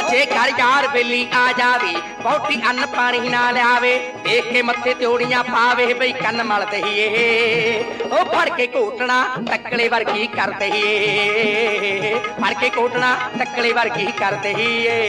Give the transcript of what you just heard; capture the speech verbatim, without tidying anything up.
जे घर यार बेली आ जावे बहुती अन्न पानी ना लियावे देख के मत्थे त्योड़ियां पावे बई कन्न मल दईए ओ फड़ के घोटना टकले वर्गी कर दईए फड़ के घोटना टकले वर्गी कर दईए।